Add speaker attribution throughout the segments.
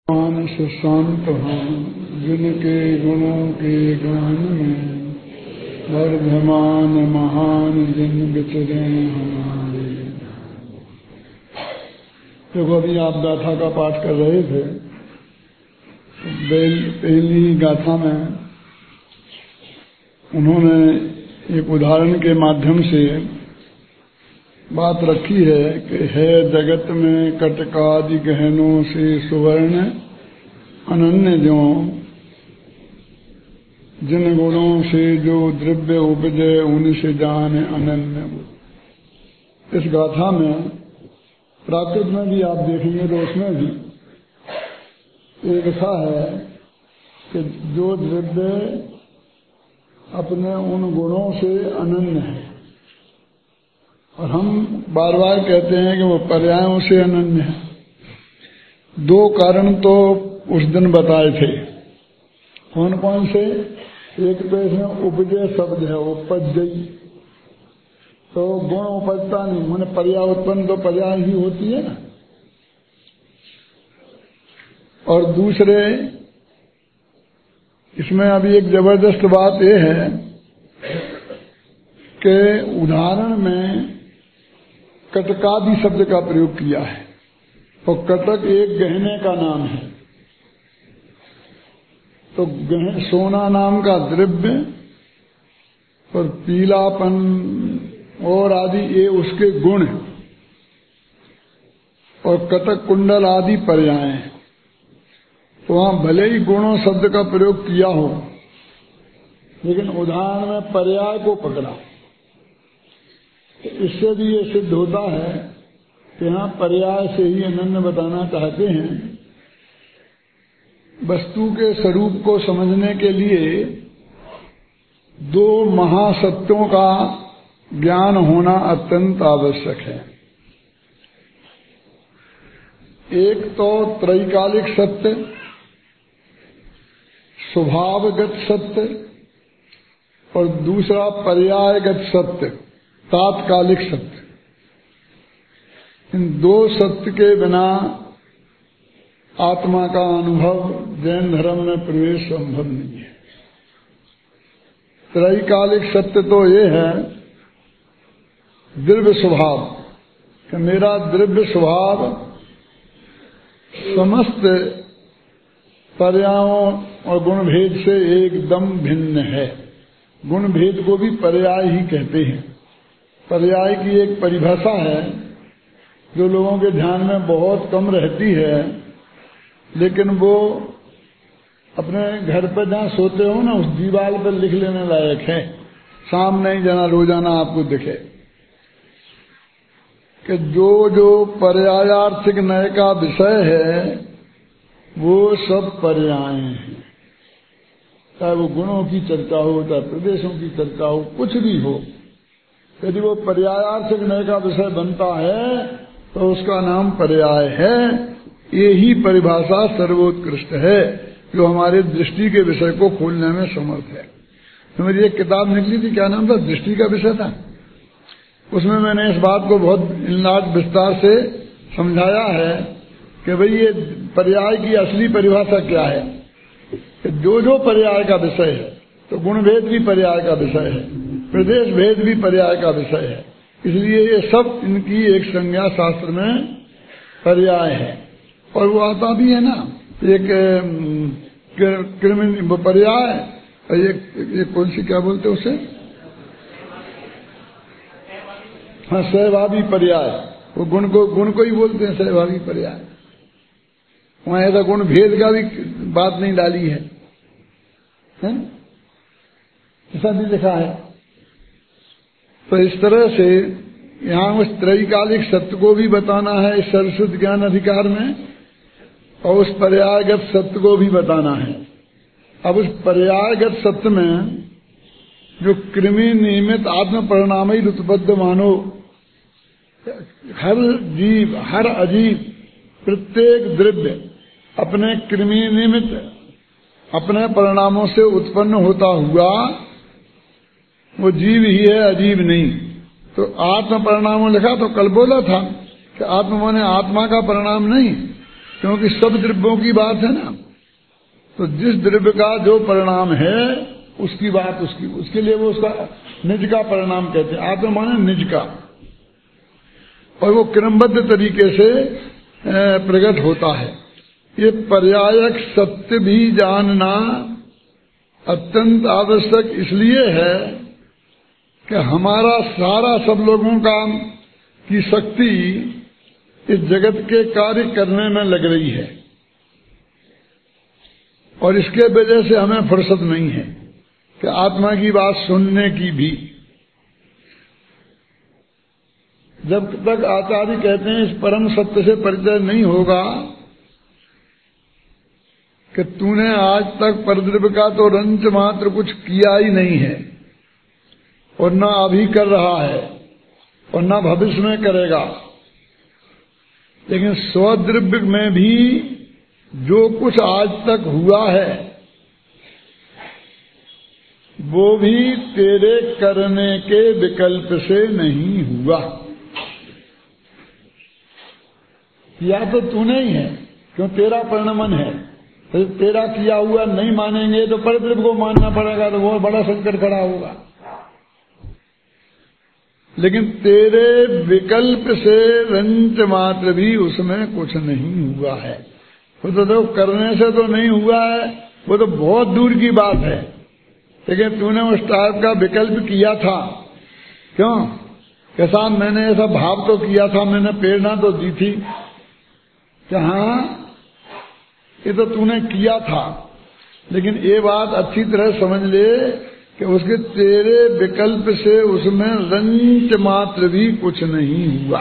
Speaker 1: मानस शांत हम जिनके गुणों के गान में वर्धमान महान जिन विचरे हमारे। देखो अभी आप गाथा का पाठ कर रहे थे। पहली गाथा में उन्होंने एक उदाहरण के माध्यम से बात रखी है कि है जगत में कटकादि गहनों से सुवर्ण अनन्य जो जिन गुणों से जो द्रव्य उपजे उनसे जान अनन्य। इस गाथा में प्राकृत में भी आप देखेंगे तो उसमें भी ये लिखा है कि जो द्रव्य अपने उन गुणों से अनन्य है, और हम बार बार कहते हैं कि वो पर्यायों से अनन्य है। दो कारण तो उस दिन बताए थे। कौन कौन से? एक तो इसमें उपजय शब्द है, उपजई, तो गुण उपजता नहीं, मैंने पर्याय उत्पन्न तो पर्याय ही होती है ना। और दूसरे इसमें अभी एक जबरदस्त बात यह है कि उदाहरण में कटकादि शब्द का प्रयोग किया है, और कटक एक गहने का नाम है। तो सोना नाम का द्रव्य और पीलापन और आदि ये उसके गुण, और कटक कुंडल आदि पर्याय हैं। तो वहां भले ही गुणों शब्द का प्रयोग किया हो, लेकिन उदाहरण में पर्याय को पकड़ा। इससे भी ये सिद्ध होता है कि यहाँ पर्याय से ही अनन्य बताना चाहते हैं। वस्तु के स्वरूप को समझने के लिए दो महासत्यों का ज्ञान होना अत्यंत आवश्यक है। एक तो त्रैकालिक सत्य, स्वभावगत सत्य, और दूसरा पर्यायगत सत्य, तात्कालिक सत्य। इन दो सत्य के बिना आत्मा का अनुभव जैन धर्म में प्रवेश संभव नहीं है। त्रैकालिक सत्य तो ये है द्रव्य स्वभाव, कि मेरा द्रव्य स्वभाव समस्त पर्यायों और गुण भेद से एकदम भिन्न है। गुण भेद को भी पर्याय ही कहते हैं। पर्याय की एक परिभाषा है जो लोगों के ध्यान में बहुत कम रहती है, लेकिन वो अपने घर पर जहाँ सोते हो ना, उस दीवार पर लिख लेने लायक है। सामने ही जना रोजाना आपको दिखे कि जो जो पर्यायार्थिक नय का विषय है वो सब पर्याय हैं। चाहे वो गुणों की चर्चा हो, चाहे प्रदेशों की चर्चा हो, कुछ भी हो, यदि वो पर्यायार्थिक नय का विषय बनता है तो उसका नाम पर्याय है। यही परिभाषा सर्वोत्कृष्ट है जो हमारे दृष्टि के विषय को खोलने में समर्थ है। तो मेरी एक किताब निकली थी, क्या नाम था? दृष्टि का विषय था। उसमें मैंने इस बात को बहुत इल्लाज विस्तार से समझाया है कि भाई ये पर्याय की असली परिभाषा क्या है। कि जो जो पर्याय का विषय है, तो गुण भेद भी पर्याय का विषय है, प्रदेश भेद भी पर्याय का विषय है। इसलिए ये सब इनकी एक संज्ञा शास्त्र में पर्याय है। और वो आता भी है ना, एक पर्याय, एक कौन सी क्या बोलते उसे? हाँ, सहभावी पर्याय। वो गुण को ही बोलते हैं सहभावी पर्याय। वहां ऐसा गुण भेद का भी बात नहीं डाली है, ऐसा भी लिखा है। तो इस तरह से यहाँ उस त्रैकालिक सत्य को भी बताना है इस सरस्वत ज्ञान अधिकार में, और उस पर्यायगत सत्य को भी बताना है। अब उस पर्यायगत सत्य में जो कृमि नियमित आत्म परिणामी उत्पद्ध मानो, हर जीव, हर अजीव, प्रत्येक द्रव्य अपने कृमि निमित्त अपने परिणामों से उत्पन्न होता हुआ वो जीव ही है, अजीव नहीं। तो आत्म परिणामों लिखा तो कल बोला था कि आत्मा माने आत्मा का परिणाम नहीं, क्योंकि सब द्रव्यों की बात है ना। तो जिस द्रव्य का जो परिणाम है उसकी बात उसके लिए वो उसका निज का परिणाम कहते हैं। आत्मा माने निज का, और वो क्रमबद्ध तरीके से प्रकट होता है। ये पर्यायक सत्य भी जानना अत्यंत आवश्यक इसलिए है कि हमारा सारा सब लोगों का की शक्ति इस जगत के कार्य करने में लग रही है, और इसके वजह से हमें फुर्सत नहीं है कि आत्मा की बात सुनने की भी। जब तक आचार्य कहते हैं इस परम सत्य से परिचय नहीं होगा कि तूने आज तक परद्रव्य का तो रंच मात्र कुछ किया ही नहीं है, और न अभी कर रहा है और न भविष्य में करेगा, लेकिन स्वद्रव्य में भी जो कुछ आज तक हुआ है वो भी तेरे करने के विकल्प से नहीं हुआ। या तो तूने ही है, क्यों तेरा परिणमन है। तो तेरा किया हुआ नहीं मानेंगे तो परद्रव्य को मानना पड़ेगा, तो वो बड़ा संकट खड़ा होगा। लेकिन तेरे विकल्प से रंच मात्र भी उसमें कुछ नहीं हुआ है। वो तो करने से तो नहीं हुआ है, वो तो बहुत दूर की बात है। लेकिन तूने उस टाइप का विकल्प किया था, क्यों कैसा मैंने ऐसा भाव तो किया था, मैंने प्रेरणा तो दी थी कि हाँ ये तो तूने किया था। लेकिन ये बात अच्छी तरह समझ ले कि उसके तेरे विकल्प से उसमें रंच मात्र भी कुछ नहीं हुआ।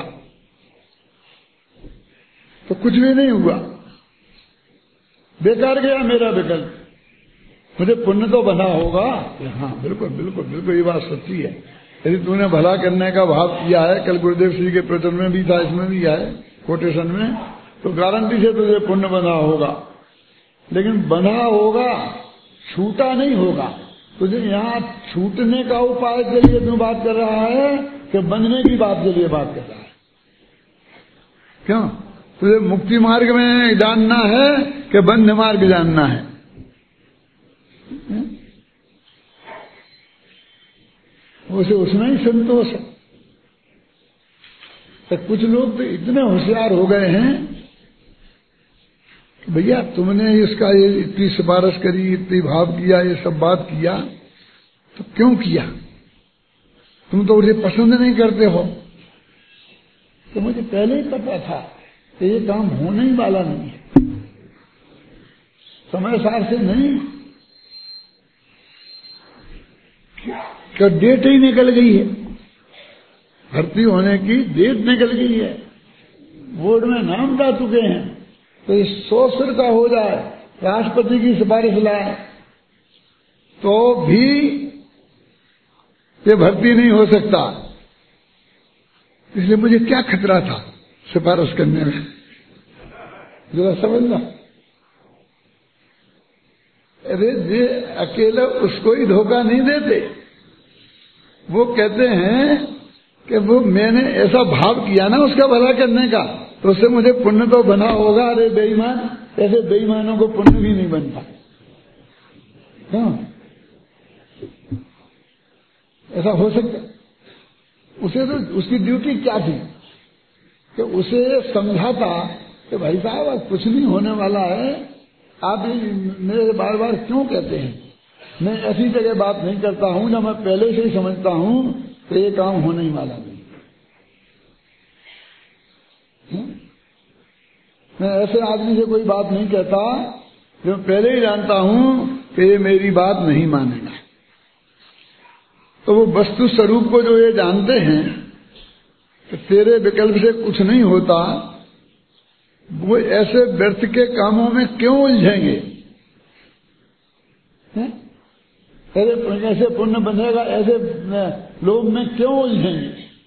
Speaker 1: तो कुछ भी नहीं हुआ, बेकार गया मेरा विकल्प। मुझे पुण्य तो बना होगा। हाँ बिल्कुल बिल्कुल बिल्कुल, ये बात सच्ची है। यदि तूने भला करने का भाव किया है, कल गुरुदेव श्री के प्रवचन में भी था, इसमें भी है कोटेशन में, तो गारंटी से तुझे पुण्य बना होगा। लेकिन बना होगा, छूटा नहीं होगा। तुझे यहाँ छूटने का उपाय के लिए तू बात कर रहा है कि बनने की बात के लिए बात कर रहा है? क्यों तुझे मुक्ति मार्ग में जानना है कि बंध मार्ग जानना है? उसे उसमें ही संतोष है। तो कुछ लोग तो इतने होशियार हो गए हैं कि भैया तुमने इसका ये इतनी सिफारिश करी, इतनी भाव किया, ये सब बात किया, तो क्यों किया? तुम तो मुझे पसंद नहीं करते हो। तो मुझे पहले ही पता था कि ये काम होने ही वाला नहीं है, समय सार से नहीं। क्या डेट ही निकल गई है, भर्ती होने की डेट निकल गई है, बोर्ड में नाम ला चुके हैं। तो ये 100 सिर का हो जाए, राष्ट्रपति की सिफारिश लाए, तो भी ये भर्ती नहीं हो सकता। इसलिए मुझे क्या खतरा था सिफारिश करने में, जरा समझना। अरे ये अकेले उसको ही धोखा नहीं देते, वो कहते हैं कि वो मैंने ऐसा भाव किया ना उसका भला करने का, तो उससे मुझे पुण्य तो बना होगा। अरे बेईमान, ऐसे बेईमानों को पुण्य भी नहीं बनता। हाँ ऐसा हो सकता? उसे तो उसकी ड्यूटी क्या थी कि उसे समझा था कि भाई साहब अब कुछ नहीं होने वाला है, आप मेरे बार बार क्यों कहते हैं? मैं ऐसी जगह बात नहीं करता हूं ना, मैं पहले से ही समझता हूं कि ये काम होने ही वाला नहीं। मैं ऐसे आदमी से कोई बात नहीं कहता जो पहले ही जानता हूं कि ये मेरी बात नहीं मानेगा। तो वो वस्तु स्वरूप को जो ये जानते हैं कि तेरे विकल्प से कुछ नहीं होता, वो ऐसे व्यर्थ के कामों में क्यों उलझेंगे? ऐसे पुण्य बनेगा, ऐसे लोभ में क्यों उलझेंगे?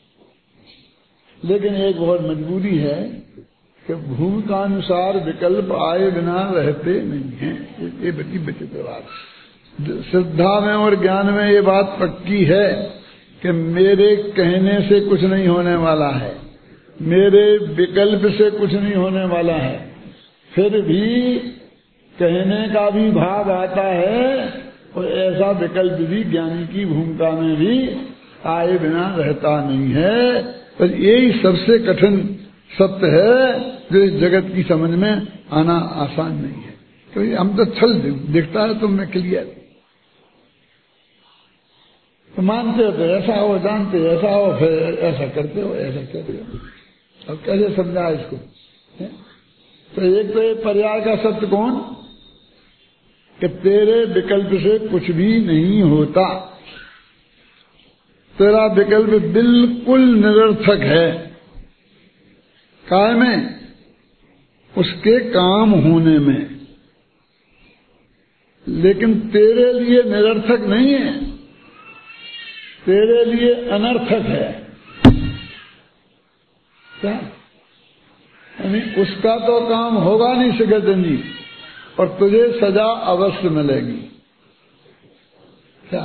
Speaker 1: लेकिन एक बहुत मजबूरी है कि भूमि का अनुसार विकल्प आए बिना रहते नहीं है। ये बड़ी विचित्र बात। श्रद्धा में और ज्ञान में ये बात पक्की है कि मेरे कहने से कुछ नहीं होने वाला है, मेरे विकल्प से कुछ नहीं होने वाला है। फिर भी कहने का भी भाग आता है और ऐसा विकल्प भी ज्ञानी की भूमिका में भी आए बिना रहता नहीं है। पर यही सबसे कठिन सत्य है जो इस जगत की समझ में आना आसान नहीं है। क्योंकि हम तो छल दिखता है तुम में क्लियर, तो मानते हो तो ऐसा हो, जानते हो ऐसा हो, फिर ऐसा करते हो, ऐसा करते हो। अब कैसे समझा इसको? तो एक तो ये पर्याय का सत्य कौन कि तेरे विकल्प से कुछ भी नहीं होता, तेरा विकल्प बिल्कुल निरर्थक है। काय में? उसके काम होने में, लेकिन तेरे लिए निरर्थक नहीं है, तेरे लिए अनर्थक है। क्या? यानी उसका तो काम होगा नहीं सिगरदनी, और तुझे सजा अवश्य मिलेगी। क्या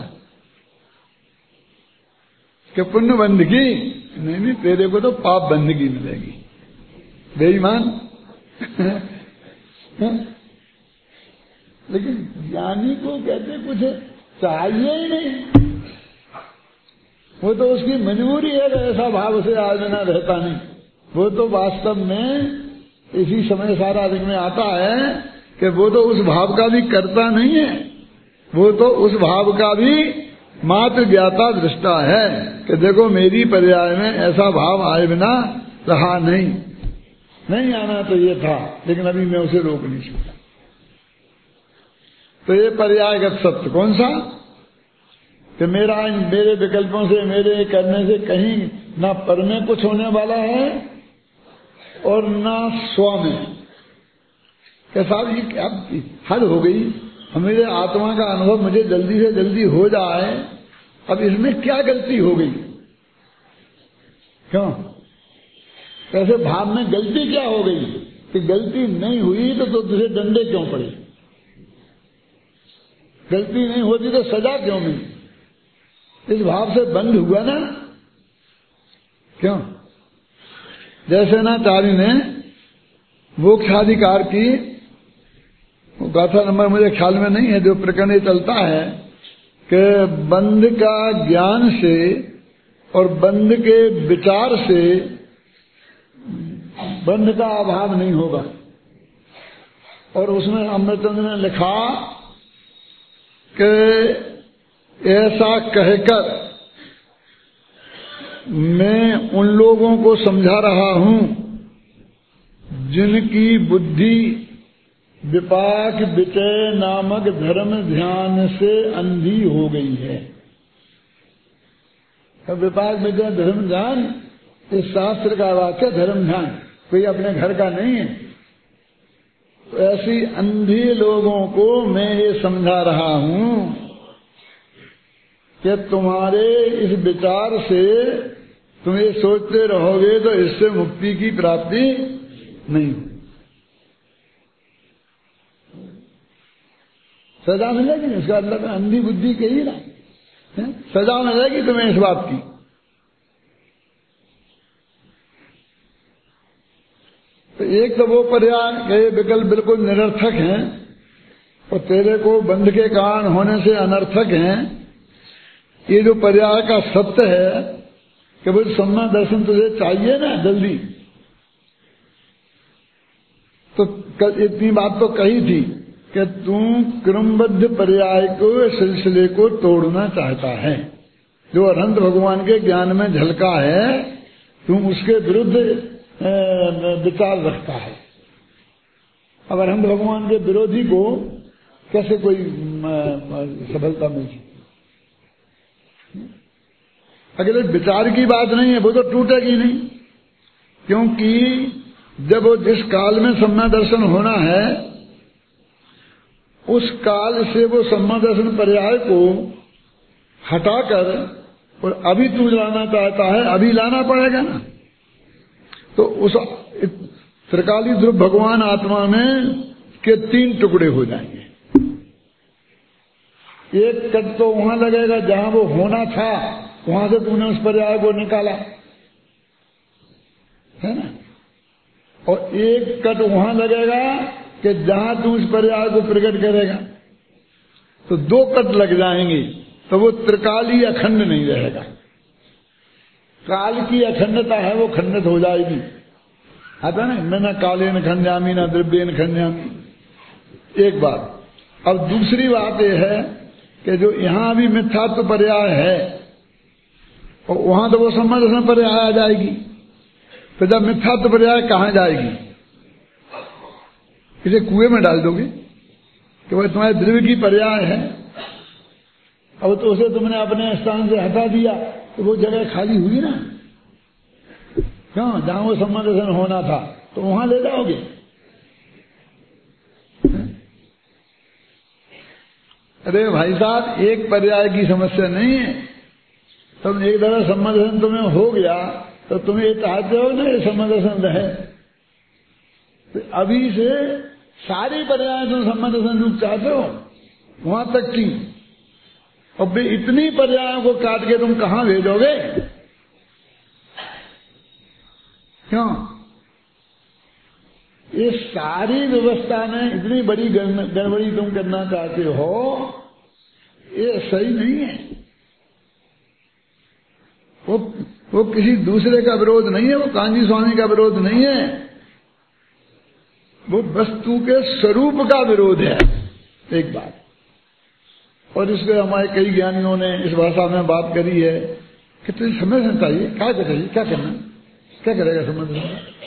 Speaker 1: कि पुण्य बंदगी नहीं, तेरे को तो पाप बंदगी मिलेगी। बेईमान। लेकिन ज्ञानी को कहते कुछ चाहिए ही नहीं, वो तो उसकी मजबूरी है कि ऐसा भाव से आज बिना रहता नहीं। वो तो वास्तव में इसी समय सारा दिन में आता है कि वो तो उस भाव का भी करता नहीं है, वो तो उस भाव का भी मात्र ज्ञाता दृष्टा है कि देखो मेरी पर्याय में ऐसा भाव आए बिना रहा नहीं आना तो ये था, लेकिन अभी मैं उसे रोक नहीं सकता। तो ये पर्यायगत सत्य कौन सा कि मेरे विकल्पों से, मेरे करने से कहीं ना पर में कुछ होने वाला है और ना स्व में। कैसा ये क्या हद हो गई, मेरे आत्मा का अनुभव मुझे जल्दी से जल्दी हो जाए, अब इसमें क्या गलती हो गई? क्यों? कैसे भाव में गलती क्या हो गई कि गलती नहीं हुई तो तुझे डंडे क्यों पड़े? गलती नहीं होती तो सजा क्यों मिली? इस भाव से बंद हुआ ना। क्यों? जैसे ना चारी ने मोक्षाधिकार की गाथा नंबर मुझे ख्याल में नहीं है, जो प्रकरण चलता है कि बंध का ज्ञान से और बंध के विचार से बंध का अभाव नहीं होगा। और उसमें अमृतचंद्र ने लिखा कि ऐसा कहकर मैं उन लोगों को समझा रहा हूं जिनकी बुद्धि विपाक विचय नामक धर्म ध्यान से अंधी हो गई है। विपाक विचय धर्म ध्यान इस शास्त्र का वाक्य धर्म ध्यान कोई अपने घर का नहीं है। तो ऐसी अंधी लोगों को मैं ये समझा रहा हूं कि तुम्हारे इस विचार से तुम ये सोचते रहोगे तो इससे मुक्ति की प्राप्ति नहीं। सजा मिलेगी, इसका मतलब अंधी बुद्धि कही ना, सजा मिलेगी तुम्हें इस बात की। तो एक तो वो पर्याय के विकल्प बिल्कुल निरर्थक हैं और तेरे को बंध के कारण होने से अनर्थक हैं। ये जो पर्याय का सत्य है कि वो सम्मा दर्शन तुझे चाहिए ना जल्दी, तो इतनी बात तो कही थी कि तू क्रमबद्ध पर्याय को, सिलसिले को तोड़ना चाहता है। जो अनंत भगवान के ज्ञान में झलका है तू उसके विरुद्ध विचार रखता है। अब अनंत भगवान के विरोधी को कैसे कोई सफलता मिल सकती? अगर विचार की बात नहीं है वो तो टूटेगी नहीं, क्योंकि जब वो जिस काल में सम्मा दर्शन होना है उस काल से वो सम्मा दर्शन पर्याय को हटाकर और अभी तू लाना चाहता है, अभी लाना पड़ेगा ना। तो उस त्रिकाली ध्रुव भगवान आत्मा में के 3 टुकड़े हो जाएंगे। एक कट तो वहां लगेगा जहां वो होना था, वहां से तूने उस पर्याय को निकाला है ना, और एक कट वहां लगेगा कि जहां तू इस पर्याय को प्रकट करेगा तो 2 कट लग जाएंगे, तो वो त्रिकाली अखंड नहीं रहेगा। काल की अखंडता है वो खंडित हो जाएगी। आता ना, मैं न काले न खंड्यामी न द्रव्य न खंड्यामी। एक बात। अब दूसरी बात यह है कि जो यहां भी मिथ्यात्व पर्याय है और वहां तो वो सम्मत दर्शन पर्याय आ जाएगी। तो जब मिथ्यात्व पर्याय कहां जाएगी? इसे कुएं में डाल दोगे कि वह तुम्हारे द्रव्य की पर्याय है। अब तो उसे तुमने अपने स्थान से हटा दिया तो वो जगह खाली हुई ना। क्यों? जहां वो सम्मत दर्शन होना था तो वहां ले जाओगे। अरे भाई साहब, एक पर्याय की समस्या नहीं है। तुम एक तरह सम्मत दर्शन तुम्हें हो गया तो तुम्हें ये चाहते हो ना ये सम्मत दर्शन रहे। तो अभी से सारी पर्याय तुम सम्मत दर्शन रूप चाहते हो, वहां तक की। और भाई इतनी पर्यायों को काट के तुम कहां भेजोगे? क्यों? ये सारी व्यवस्था में इतनी बड़ी गड़बड़ी तुम करना चाहते हो, ये सही नहीं है। वो किसी दूसरे का विरोध नहीं है, वो कांजी स्वामी का विरोध नहीं है, वो वस्तु के स्वरूप का विरोध है। एक बात। और इसलिए हमारे कई ज्ञानियों ने इस भाषा में बात करी है कि तुझे समझना चाहिए क्या करेगी, क्या करना, क्या करेगा समझना।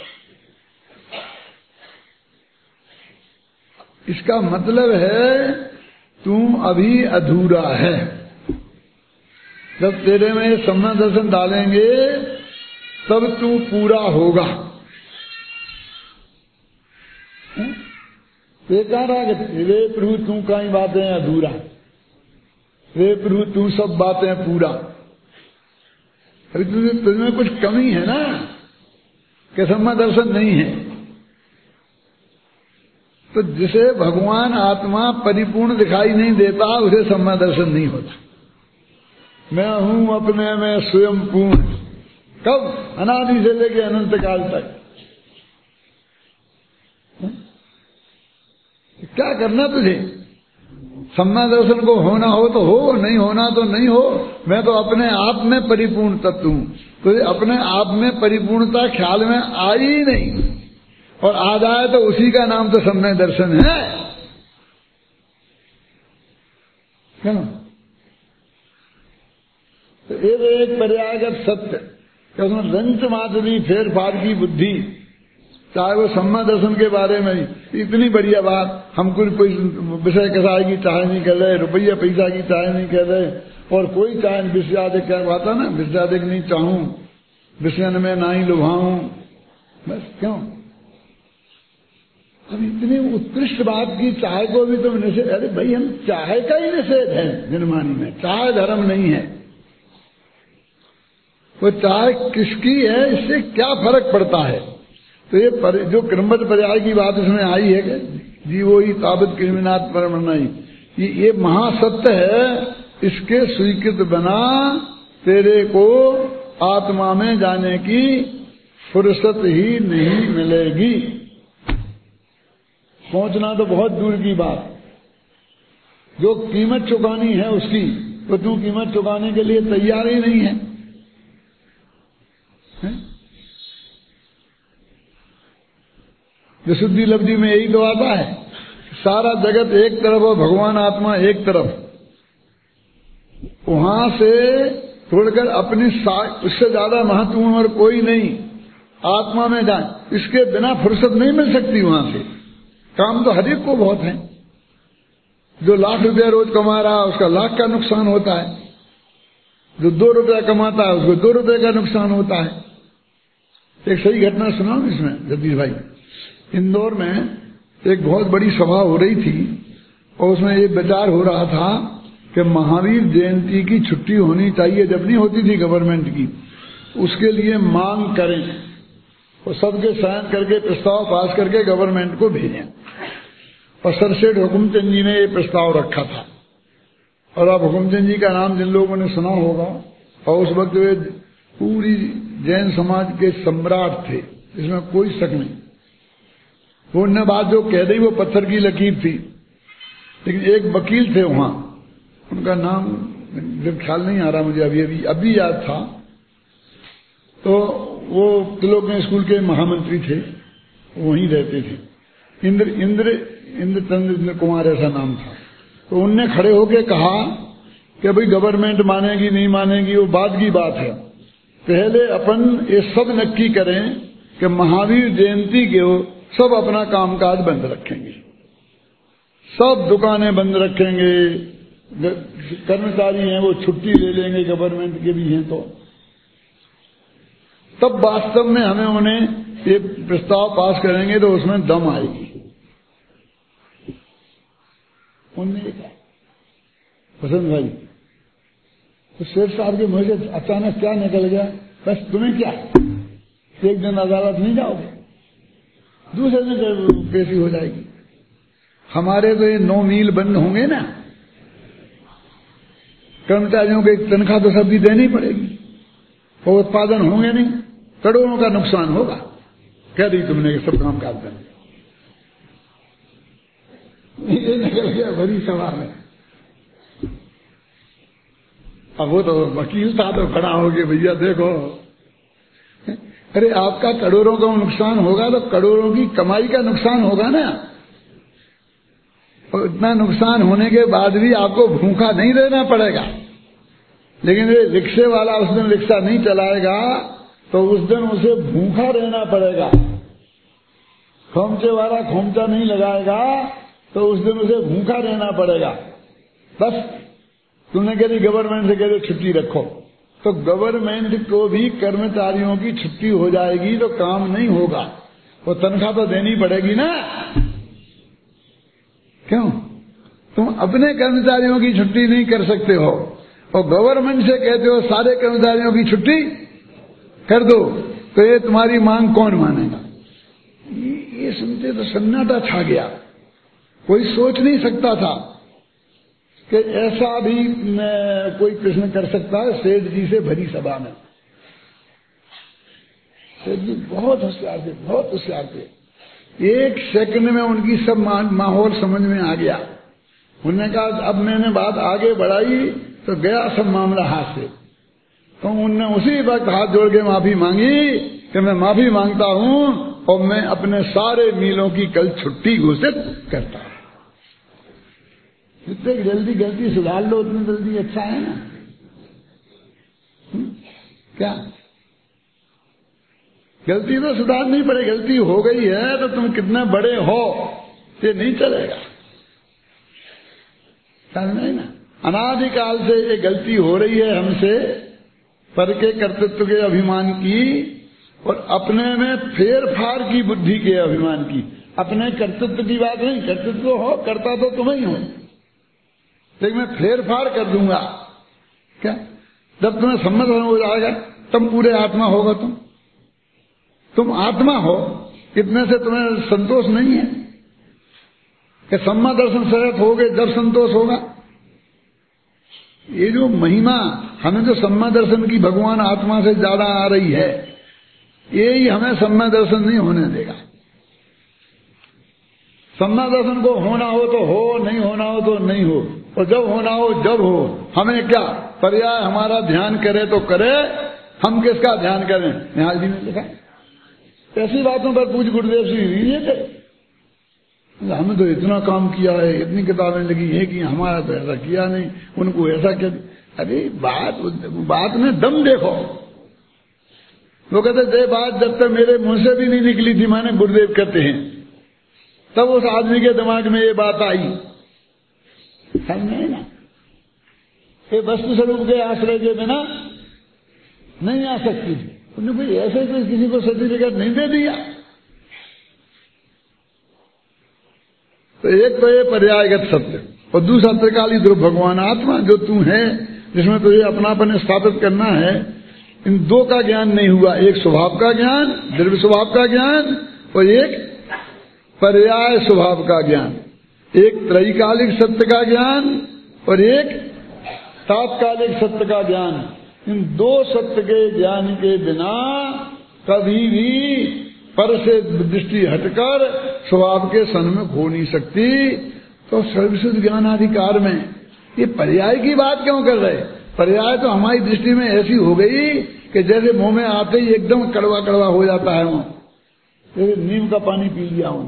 Speaker 1: इसका मतलब है तू अभी अधूरा है। जब तेरे में सम्मत दर्शन डालेंगे तब तू पूरा होगा। बेकार आ गए रे प्रभु तू कई बातें अधूरा, रे प्रभु तू सब बातें पूरा। अभी तुझमें कुछ कमी है ना कि सम्मत दर्शन नहीं है। तो जिसे भगवान आत्मा परिपूर्ण दिखाई नहीं देता उसे सम्मत दर्शन नहीं होता। मैं हूं अपने में स्वयं पूर्ण, कब? अनादि से लेके अनंत काल तक। क्या करना तुझे? सम्मत दर्शन को होना हो तो हो, नहीं होना तो नहीं हो। मैं तो अपने आप में परिपूर्ण तत्व हूं। तुझे अपने आप में परिपूर्णता ख्याल में आई ही नहीं, और आ जाए तो उसी का नाम तो सम्यक दर्शन है। क्यों? तो एक पर्यायगत सत्य कि उसमें रंच मात्र भी फेर फार की बुद्धि, चाहे वो सम्मत दर्शन के बारे में इतनी बढ़िया बात, हम कोई विषय कसाई की चाहे नहीं कर रहे, रुपया पैसा की चाहे नहीं कर रहे, और कोई चाहे विषयादिक क्या बात है ना, विषयादिक नहीं चाहूं, विषयन में ना ही लुभाऊं, बस। क्यों? अब इतनी उत्कृष्ट बात की चाहे को भी तुम निषेध। अरे भाई, हम चाहे का ही निषेध है निर्माणी में, चाहे धर्म नहीं है। वो चाहे किसकी है इससे क्या फर्क पड़ता है? तो ये जो क्रमबद्ध पर्याय की बात इसमें आई है कि जीवो ही ताबत कृमिनाथ परम नहीं, ये महासत्य है। इसके स्वीकृत बना तेरे को आत्मा में जाने की फुर्सत ही नहीं मिलेगी। पहुंचना तो बहुत दूर की बात, जो कीमत चुकानी है उसकी तो तू कीमत चुकाने के लिए तैयार ही नहीं है। विशुद्धि लब्धि में यही तो आता है, सारा जगत एक तरफ और भगवान आत्मा एक तरफ। वहां से छोड़कर अपनी उससे ज्यादा महत्वपूर्ण और कोई नहीं, आत्मा में जाए, इसके बिना फुर्सत नहीं मिल सकती। वहां से काम तो हर एक को बहुत है। जो लाख रुपया रोज कमा रहा है उसका लाख का नुकसान होता है, जो 2 रुपया कमाता है उसको 2 रुपये का नुकसान होता है। एक सही घटना सुनाऊं इसमें जगदीश भाई। इंदौर में एक बहुत बड़ी सभा हो रही थी और उसमें ये विचार हो रहा था कि महावीर जयंती की छुट्टी होनी चाहिए, जब नहीं होती थी गवर्नमेंट की, उसके लिए मांग करें और सबके साइन करके प्रस्ताव पास करके गवर्नमेंट को भेजें। और सरसेठ हुकुमचंद जी ने ये प्रस्ताव रखा था। और अब हुकुमचंद जी का नाम जिन लोगों ने सुना होगा, और उस वक्त वे पूरी जैन समाज के सम्राट थे, इसमें कोई शक नहीं। वो उनने बात जो कह दी वो पत्थर की लकीर थी। लेकिन एक वकील थे वहां, उनका नाम जब ख्याल नहीं आ रहा मुझे, अभी याद था। तो वो त्रिलोक स्कूल के महामंत्री थे, वहीं रहते थे। इंद्र कुमार ऐसा नाम था। तो उनने खड़े होके कहा कि भाई गवर्नमेंट मानेगी नहीं मानेगी वो बाद की बात है, पहले अपन ये सब नक्की करें कि महावीर जयंती के सब अपना कामकाज बंद रखेंगे, सब दुकानें बंद रखेंगे, कर्मचारी हैं वो छुट्टी ले लेंगे, गवर्नमेंट के भी हैं, तो तब वास्तव में हमें उन्हें ये प्रस्ताव पास करेंगे तो उसमें दम आएगी। उन्होंने कहा पसंद भाई, तो शेख साहब के मुंह से अचानक क्या निकल गया, बस तुम्हें क्या एक दिन अदालत नहीं जाओगे, दूसरे दिन पेशी हो जाएगी। हमारे तो ये 9 मील बंद होंगे ना, कर्मचारियों की तनख्वाह तो सबकी देनी पड़ेगी, और उत्पादन होंगे नहीं, करोड़ों का नुकसान होगा। कह दी तुमने सब काम काज कर, ये निकल गया बड़ी सभा में। अब वो तो वकील था तो खड़ा हो गया, भैया देखो, अरे आपका करोड़ों का नुकसान होगा तो करोड़ों की कमाई का नुकसान होगा ना, और इतना नुकसान होने के बाद भी आपको भूखा नहीं रहना पड़ेगा। लेकिन ये रिक्शे वाला उस दिन रिक्शा नहीं चलाएगा तो उस दिन उसे भूखा रहना पड़ेगा। खोमचे वाला खोमचा नहीं लगाएगा तो उस दिन उसे भूखा रहना पड़ेगा। बस तुमने कह दी गवर्नमेंट से कह दे छुट्टी रखो, तो गवर्नमेंट को भी कर्मचारियों की छुट्टी हो जाएगी तो काम नहीं होगा, वो तनख्वाह तो देनी पड़ेगी ना। क्यों? तुम अपने कर्मचारियों की छुट्टी नहीं कर सकते हो और गवर्नमेंट से कहते हो सारे कर्मचारियों की छुट्टी कर दो, तो ये तुम्हारी मांग कौन मानेगा? ये सुनते तो सन्नाटा छा गया। कोई सोच नहीं सकता था कि ऐसा भी कोई प्रश्न कर सकता है सेठ जी से भरी सभा में। सेठ जी बहुत होशियार थे, बहुत होशियार थे। एक सेकंड में उनकी सब माहौल समझ में आ गया। उन्होंने कहा अब मैंने बात आगे बढ़ाई तो गया सब मामला हाथ से। तो उनने उसी वक्त हाथ जोड़ के माफी मांगी कि मैं माफी मांगता हूं और मैं अपने सारे मीलों की कल छुट्टी घोषित करता हूं। जितने जल्दी गलती सुधार लो उतनी जल्दी अच्छा है ना। क्या गलती तो सुधारनी पड़े, गलती हो गई है तो तुम कितने बड़े हो ये नहीं चलेगा, समझ नहीं ना। अनादिकाल से ये गलती हो रही है हमसे, पर के कर्तृत्व के अभिमान की और अपने में फेर फार की बुद्धि के अभिमान की। अपने कर्तृत्व की बात नहीं, कर्तृत्व हो करता तो तुम ही हो, लेकिन मैं फेर फार कर दूंगा। क्या जब तुम्हें सम्मत हो जाएगा तब पूरे आत्मा होगा। तुम आत्मा हो, इतने से तुम्हें संतोष नहीं है कि सम्मा दर्शन सहत हो गए जब संतोष होगा। ये जो महिमा हमें जो सम्मा दर्शन की भगवान आत्मा से ज्यादा आ रही है, यही हमें सम्मा दर्शन नहीं होने देगा। सम्मा दर्शन को होना हो तो हो, नहीं होना हो तो नहीं हो, और जब होना हो जब हो। हमें क्या पर्याय हमारा ध्यान करे तो करे, हम किसका ध्यान करें? निहाल जी ने लिखा ऐसी बातों पर पूज्य गुरुदेव श्री रीझे थे, हमने तो इतना काम किया है, इतनी किताबें लिखी है कि हमारा तो ऐसा किया नहीं, उनको ऐसा क्या। अरे बात में दम देखो। वो कहते दे बात जब तक मेरे मुंह से भी नहीं निकली थी, माने गुरुदेव कहते हैं, तब उस आदमी के दिमाग में ये बात आई। समझे ना, ये वस्तु स्वरूप के आश्रय के बिना नहीं आ सकती थी। उन्होंने भाई ऐसे तो किसी को सर्टिफिकेट नहीं दे दिया। तो एक तो ये पर्यायगत सत्य और दूसरा त्रिकाली ध्रुव भगवान आत्मा जो तू है, जिसमें तुझे अपनापन स्थापित करना है। इन दो का ज्ञान नहीं हुआ, एक स्वभाव का ज्ञान, द्रव्य स्वभाव का ज्ञान और एक पर्याय स्वभाव का ज्ञान, एक त्रैकालिक सत्य का ज्ञान और एक तात्कालिक सत्य का ज्ञान। इन दो सत्य के ज्ञान के बिना कभी भी पर से दृष्टि हटकर स्वभाव के सन्मुख हो नहीं सकती। तो सर्वशुद्ध ज्ञानाधिकार में ये पर्याय की बात क्यों कर रहे? पर्याय तो हमारी दृष्टि में ऐसी हो गई कि जैसे मुंह में आते ही एकदम कड़वा कड़वा हो जाता है, वो जैसे नीम का पानी पी लिया हूं।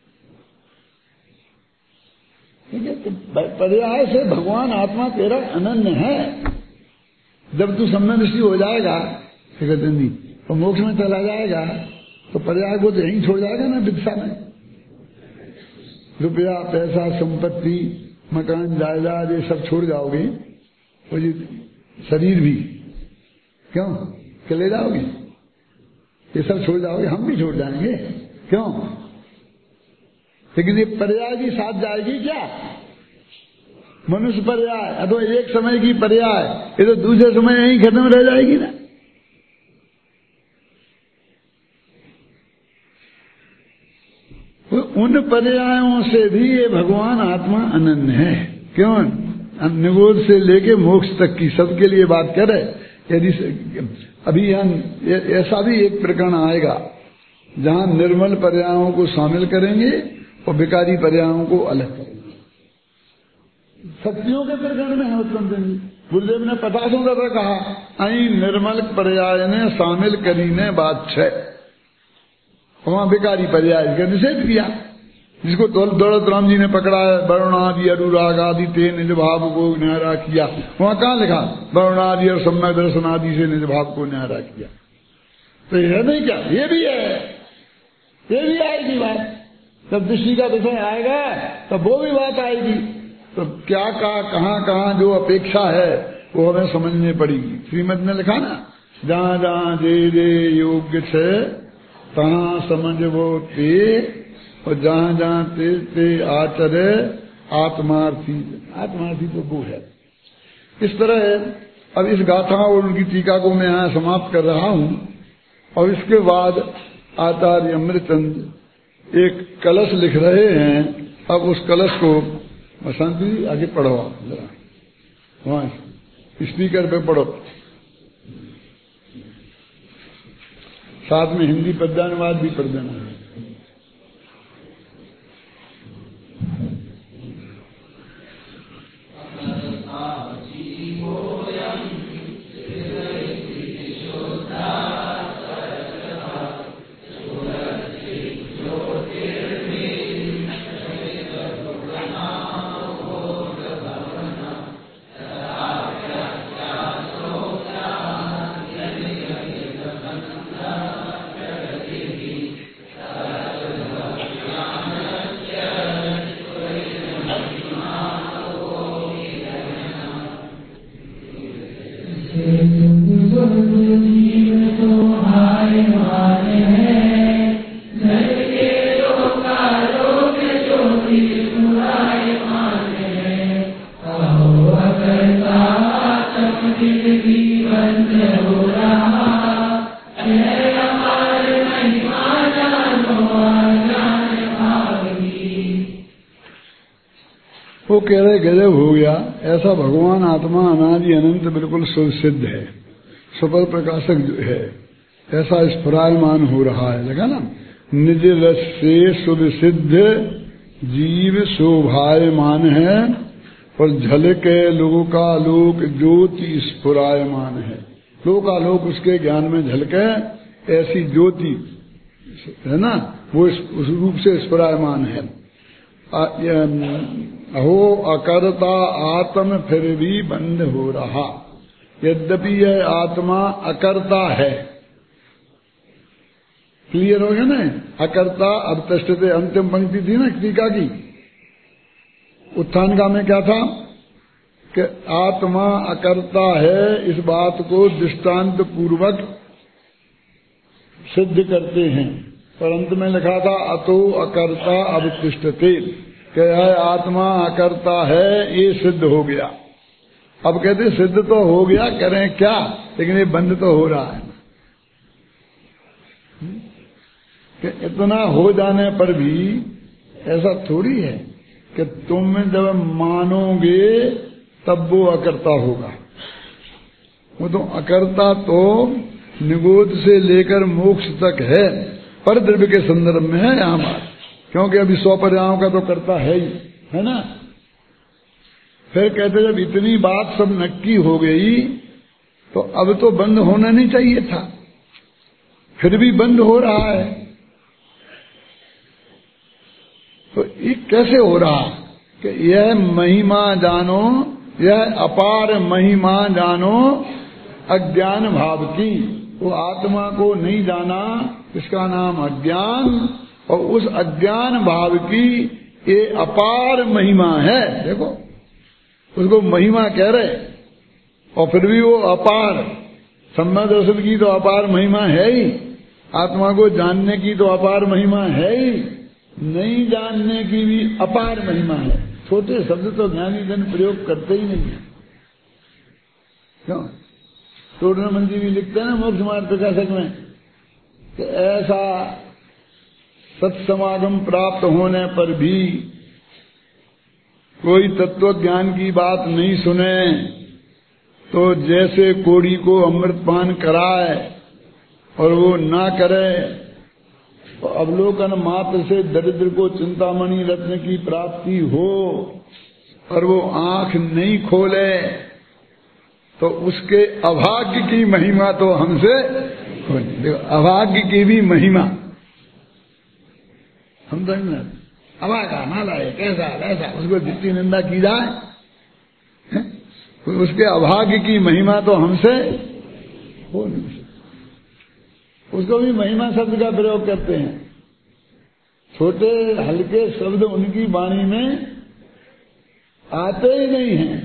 Speaker 1: ठीक है, तो पर्याय से भगवान आत्मा तेरा अनन्य है। जब तू सम्यदृष्टि हो जाएगा नहीं तो मोक्ष में चला जाएगा, तो पर्याय को तो यहीं छोड़ जाएगा ना, विदिशा में। रुपया पैसा संपत्ति मकान जायदाद ये सब छोड़ जाओगे, और ये शरीर भी क्यों चले जाओगे? ये सब छोड़ जाओगे, हम भी छोड़ जाएंगे, क्यों? लेकिन ये पर्याय भी साथ जाएगी क्या? मनुष्य पर्याय अथवा एक समय की पर्याय, ये तो दूसरे समय यहीं खत्म रह जाएगी ना। उन पर्यायों से भी ये भगवान आत्मा अनन्य है। क्यों? निरोध से लेके मोक्ष तक की सबके लिए बात करे। यदि अभी ऐसा भी एक प्रकरण आएगा जहां निर्मल पर्यायों को शामिल करेंगे और विकारी पर्यायों को अलग करेंगे। शक्तियों के प्रकरण में है उत्तम जी गुरुदेव ने 50 दफा कहा, आई निर्मल पर्याय ने शामिल करी ने बात है, वहां विकारी पर्याय का निषेध किया। जिसको दौलत राम जी ने पकड़ा है, वरुणादि अनुराग आदि ते निज भाव को न्यारा किया, वहां कहां लिखा वरुणादि और सम्यक दर्शन आदि से निज भाव को न्यारा किया? तो यह नहीं क्या, ये भी है, ये भी आएगी बात। जब दृष्टि का विषय आएगा तब वो भी बात आएगी। तो क्या कहां जो अपेक्षा है वो हमें समझनी पड़ेगी। श्रीमद ने लिखा ना, जहां जहां जे योग्य छे तहां समझ वो ते, और जहां जहां ते ते आचरे आत्मार्थी। आत्मार्थी तो वो है। इस तरह अब इस गाथा और उनकी टीका को मैं यहां समाप्त कर रहा हूं, और इसके बाद आचार्य अमृतचंद एक कलश लिख रहे हैं। अब उस कलश को शांति आगे पढ़ो, जरा वहां स्पीकर पे पढ़ो, साथ में हिंदी पद्यानुवाद भी पढ़ देना है। वो कह रहे गजब हो गया, ऐसा भगवान आत्मा अनादि अनंत बिल्कुल सिद्ध है, सफल प्रकाशक जो है, ऐसा स्फुरायमान हो रहा है। लगा ना, निज रस से शुद्ध सिद्ध जीव शोभायमान है, और झलके लोकालोक ज्योति स्फुरायमान है। लोकालोक उसके ज्ञान में झलके ऐसी ज्योति है ना, वो उस रूप से स्फुरायमान है। अहो अकर्ता आत्म फिर भी बंद हो रहा। यद्यपि यह आत्मा अकर्ता है, क्लियर हो गया ना, अकर्ता। अब तष्टते अंतिम पंक्ति थी ना टीका की, उत्थान का में क्या था कि आत्मा अकर्ता है, इस बात को दृष्टांत पूर्वक सिद्ध करते हैं। पर अंत में लिखा था अतो अकर्ता अवतिष्ठते, कि आत्मा अकर्ता है, ये सिद्ध हो गया। अब कहते सिद्ध तो हो गया, करें क्या, लेकिन ये बंद तो हो रहा है कि इतना हो जाने पर भी ऐसा थोड़ी है कि तुम जब मानोगे तब वो अकर्ता होगा। वो तो अकर्ता तो निगोद से लेकर मोक्ष तक है, पर द्रव्य के संदर्भ में है यहाँ बात, क्योंकि अभी 100 पर्यायों का तो करता है ही, है ना। फिर कहते जब इतनी बात सब नक्की हो गई तो अब तो बंद होना नहीं चाहिए था, फिर भी बंद हो रहा है। तो ये कैसे हो रहा कि यह महिमा जानो, यह अपार महिमा जानो अज्ञान भाव की। वो आत्मा को नहीं जाना, इसका नाम अज्ञान, और उस अज्ञान भाव की ये अपार महिमा है। देखो उसको महिमा कह रहे, और फिर भी वो अपार, सम्यक दर्शन की तो अपार महिमा है ही, आत्मा को जानने की तो अपार महिमा है ही, नहीं जानने की भी अपार महिमा है। छोटे शब्द तो ज्ञानी जन प्रयोग करते ही नहीं है, क्यों? टोडरमल जी भी लिखते हैं ना मोक्ष मार्ग प्रकाशक में कि ऐसा सत्समागम प्राप्त होने पर भी कोई तत्व ज्ञान की बात नहीं सुने तो जैसे कोड़ी को अमृतपान कराए और वो ना करे, तो अवलोकन मात्र से दरिद्र को चिंतामणि रत्न की प्राप्ति हो और वो आंख नहीं खोले, तो उसके अभाग्य की महिमा तो हमसे देखो, अभाग्य की भी महिमा हम तो नहीं, अभागा नालाए कैसा वैसा, उसको जितनी निंदा की जाए, उसके अभाग्य की महिमा तो हमसे हो नहीं सकती। उसको भी महिमा शब्द का प्रयोग करते हैं, छोटे हल्के शब्द उनकी वाणी में आते ही नहीं हैं।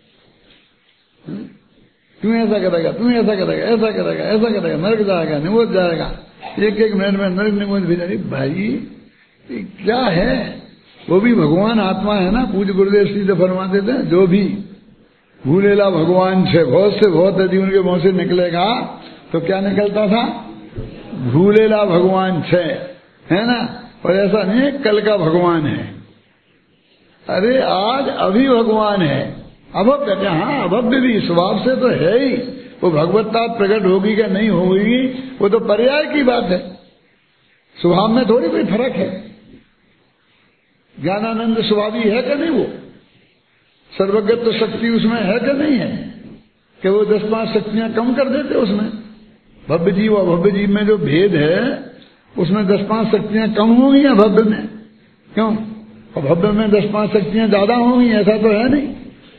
Speaker 1: तू ऐसा करेगा, तू ऐसा करेगा, ऐसा करेगा, ऐसा करेगा, नरक जाएगा, निमोच जाएगा, एक मिनट में नरक निमोच भी जाएगी। भाई क्या है, वो भी भगवान आत्मा है ना। पूज्य गुरुदेव सीधे फरमाते थे, जो भी भूलेला भगवान छे, बहुत से बहुत यदि उनके मुंह से निकलेगा तो क्या निकलता था, भूलेला भगवान छे, है ना। और ऐसा नहीं कल का भगवान है, अरे आज अभी भगवान है। अभव्य, हाँ अभव्य भी स्वभाव से तो है ही, वो भगवत्ता प्रकट होगी क्या नहीं होगी वो तो पर्याय की बात है, स्वभाव में थोड़ी कोई फर्क है। ज्ञानानंद स्वभावी है क्या नहीं, वो सर्वज्ञत्व शक्ति उसमें है क्या नहीं है, कि वो 10-5 शक्तियां कम कर देते उसमें। भव्य जीव और भव्य जीव में जो भेद है उसमें 10-5 शक्तियां कम होंगी या भव्य में, क्यों? और भव्य में 10-5 शक्तियां ज्यादा होंगी, ऐसा तो है नहीं।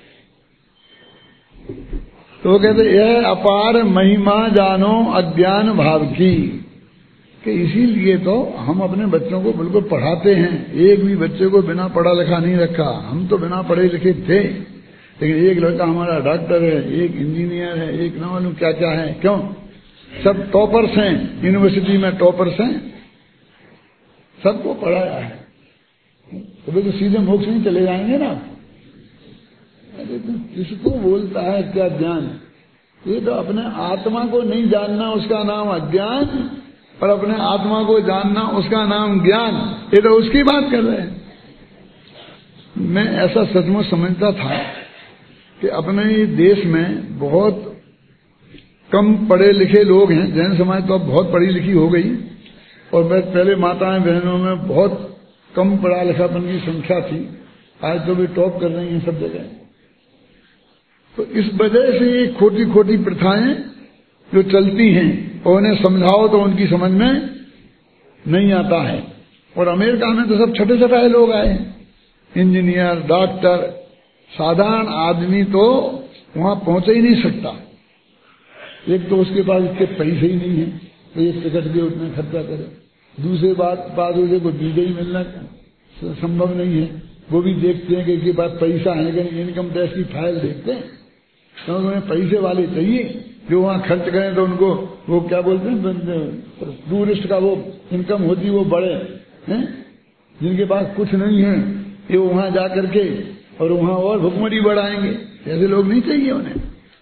Speaker 1: तो वो कहते यह अपार महिमा जानो अज्ञान भाव की, कि इसीलिए तो हम अपने बच्चों को बिल्कुल पढ़ाते हैं। एक भी बच्चे को बिना पढ़ा लिखा नहीं रखा। हम तो बिना पढ़े लिखे थे, लेकिन एक लड़का हमारा डॉक्टर है, एक इंजीनियर है, एक न मालूम क्या क्या है, क्यों? सब टॉपर्स हैं, यूनिवर्सिटी में टॉपर्स हैं, सबको पढ़ाया है। तो वे तो सीधे मोक्ष नहीं चले जाएंगे ना। अरे तो किसको बोलता है क्या ज्ञान? ये तो अपने आत्मा को नहीं जानना उसका नाम अज्ञान, और अपने आत्मा को जानना उसका नाम ज्ञान। ये तो उसकी बात कर रहे हैं। मैं ऐसा सचमुच समझता था कि अपने देश में बहुत कम पढ़े लिखे लोग हैं। जैन समाज तो अब बहुत पढ़ी लिखी हो गई, और पहले माताएं बहनों में बहुत कम पढ़ा लिखापन की संख्या थी। आज तो भी टॉप कर रही हैं सब जगह। तो इस वजह से ये खोटी खोटी प्रथाएं जो चलती हैं, और उन्हें समझाओ तो उनकी समझ में नहीं आता है। और अमेरिका में तो सब छठे छठाए लोग आए हैं, इंजीनियर, डॉक्टर। साधारण आदमी तो वहां पहुंच ही नहीं सकता। एक तो उसके पास इतने पैसे ही नहीं है, तो एक टिकट भी उतना खर्चा करे। दूसरी बात उसे को वीजा ही मिलना संभव नहीं है। वो भी देखते हैं कि इसके पास पैसा है कि इनकम टैक्स की फाइल देखते हैं, क्योंकि उन्हें पैसे वाले चाहिए जो वहां खर्च करें तो उनको वो क्या बोलते हैं, टूरिस्ट का वो इनकम होती वो बड़े हैं। जिनके पास कुछ नहीं है ये वहां जा करके और वहां और भुखमरी बढ़ाएंगे। ऐसे लोग नहीं चाहिए उन्हें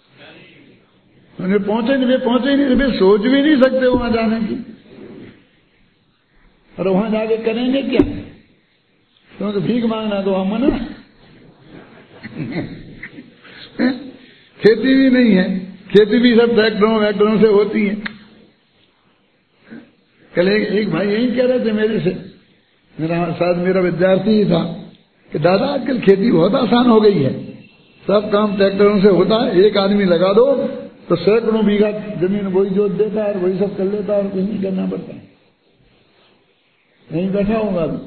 Speaker 1: पहुंचे नहीं, वे सोच भी नहीं सकते वहां जाने की। और वहां जाके करेंगे क्या? क्योंकि भीख मांगना तो हम मना। खेती भी नहीं है, खेती भी सब ट्रैक्टरों से होती है। कल एक भाई यही कह रहे थे मेरे से, शायद मेरा विद्यार्थी ही था, कि दादा आजकल खेती बहुत आसान हो गई है, सब काम ट्रैक्टरों से होता है, एक आदमी लगा दो तो सैकड़ों बीघा जमीन वही जोत देता है और वही सब कर लेता है और कुछ नहीं करना पड़ता। नहीं बैठा होगा अभी,